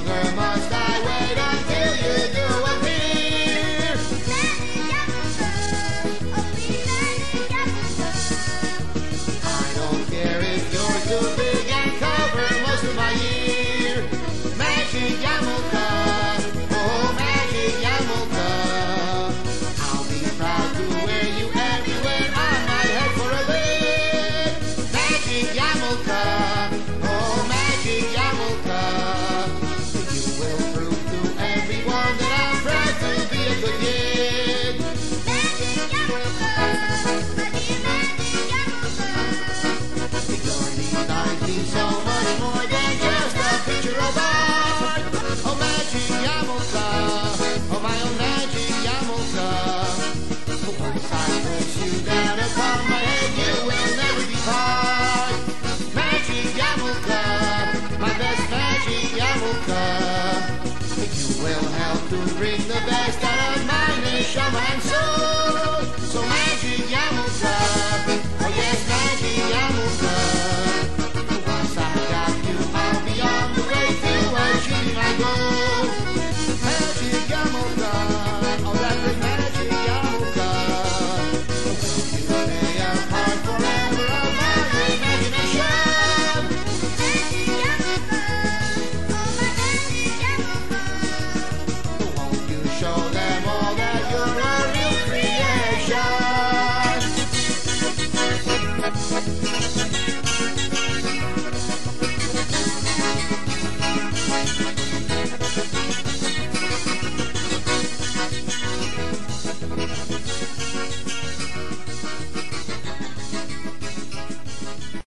longer must I wait until you do appear? I don't care if you're too big and cover most of my year. Magic Yamulka, oh Magic Yamulka, I'll be proud to wear you everywhere on my head for a bit. Magic Yamulka, oh Magic Yamulka, you will prove to everyone that I'm proud to be a good kid. Magic Yamulka, Your design means so much more than just a picture of art. Oh Magic Yamulka, oh my own Magic Yamulka, once I put you down upon my head, you will never depart. Magic Yamulka, my best Magic Yamulka, you will help to bring the best out of my neshama and soul. So Magic Yamulka, oh yes Magic Yamulka, once I got you, I'll be on the way to achieving my goal.